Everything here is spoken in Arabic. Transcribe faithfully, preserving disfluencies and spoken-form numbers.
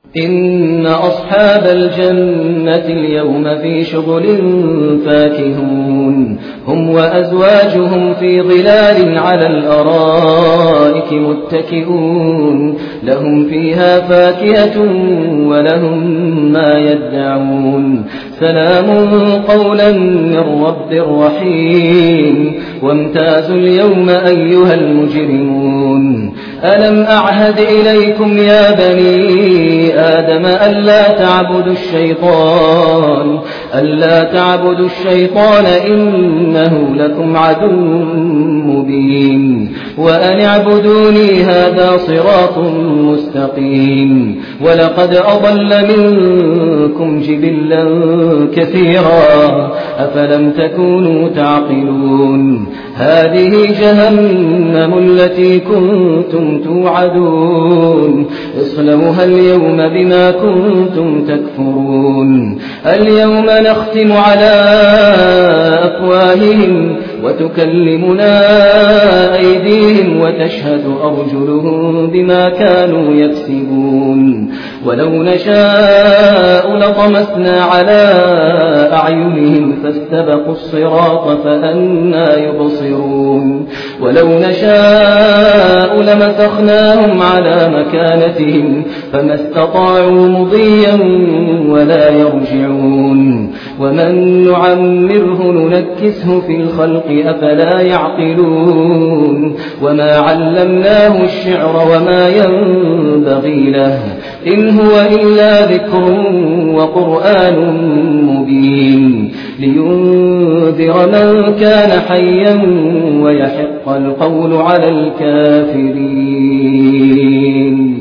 إن أصحاب الجنة اليوم في شغل فاكهون هم وأزواجهم في ظلال على الأرائك متكئون لهم فيها فاكهة ولهم ما يدعون سلام قولا من رب رحيم وامتازوا اليوم أيها المجرمون ألم أعهد إليكم يا بني آدم ألا تعبدوا الشيطان ألا تعبدوا الشيطان إنه لكم عدو مبين وأن اعبدوني هذا صراط مستقيم ولقد أضل منكم جبلا كثيرا أفلم تكونوا تعقلون هذه جهنم التي كنتم توعدون اصلوها اليوم بما كنتم تكفرون اليوم نختم على أفواههم وتكلمنا أيديهم وتشهد أرجلهم بما كانوا يكسبون ولو نشاء لطمسنا على أعينهم فاستبقوا الصراط فأنى يبصرون ولو نشاء لمسخناهم على مكانتهم فما استطاعوا مضيا ولا يرجعون ومن نعمره ننكسه في الخلق أفلا يعقلون وما علمناه الشعر وما ينبغي له إن هو إلا ذكر وقرآن مبين لينذر من كان حيا ويحق القول على الكافرين.